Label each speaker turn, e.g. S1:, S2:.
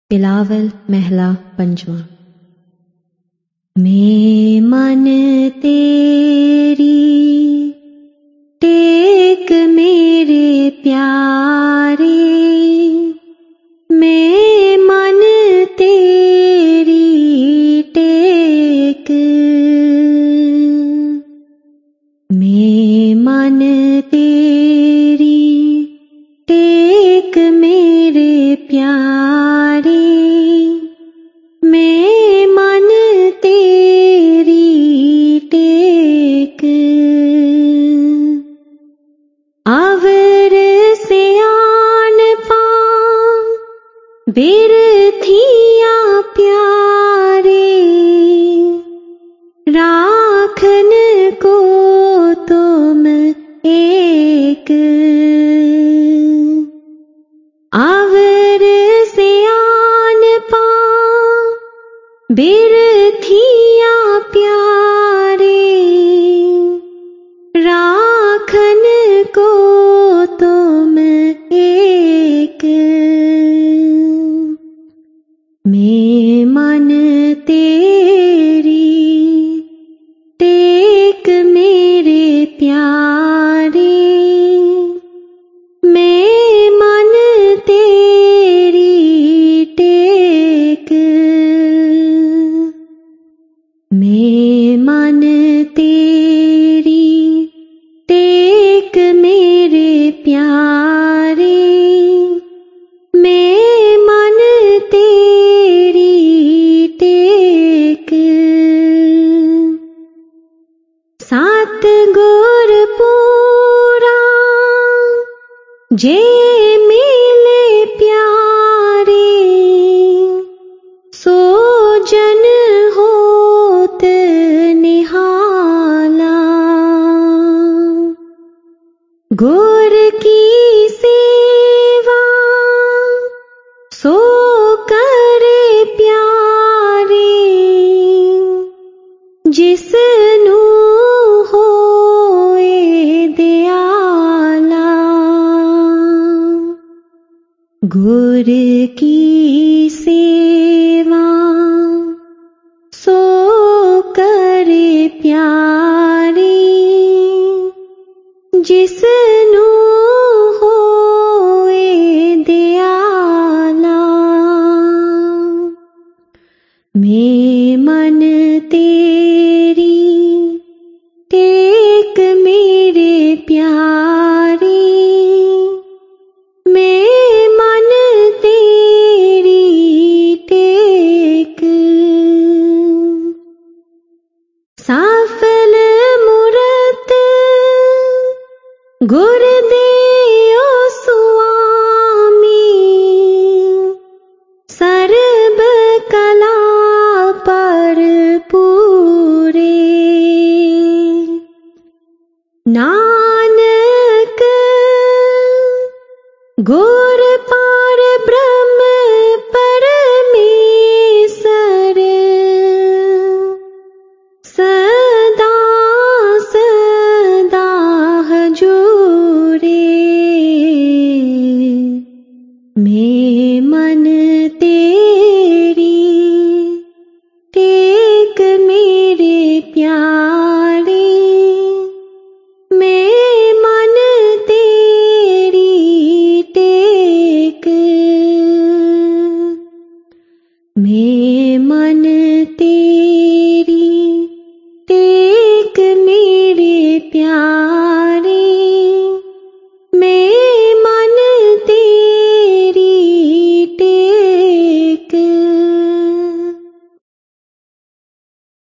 S1: बिलावल महला पंचवा। मैं मन तेरी टेक मेरे प्यारे, मैं मन तेरी टेक, मैं मन तेरी टेक मेरे प्यारे, मैं मन तेरी टेक। अवर से आन पाऊं बिरथिया प्यारे, राखन को तुम एक। अवर से आन पाऊं बिरथिया प्यारे, राखन को तुम एक। मैं मन तेरी टेक मेरे प्यारे, मैं मन तेरी टेक, मैं मन तेरी टेक मेरे प्यारे, मैं मन तेरी टेक। सात गुर पूरा जे मिले प्यारे, सो जन होत निहाला। गुर की सेवा सो करे प्यारे, जिसनु होए दयाला। गुर की सेवा सो करे प्यारे, जिसनु होए दयाला। मैं मन तेरी टेक मेरे प्यारे, मैं मन तेरी टेक। साफल मूरत गुर देओ सुआमी, सर्ब कला पर पूरे। नानक गुर पार ब्रह्म परमेश्वर, सदा सदा हजूरे। मैं मन तेरी टेक मेरे प्यारे, मैं मन तेरी टेक, मैं मन तेरी टेक मेरे प्यारे।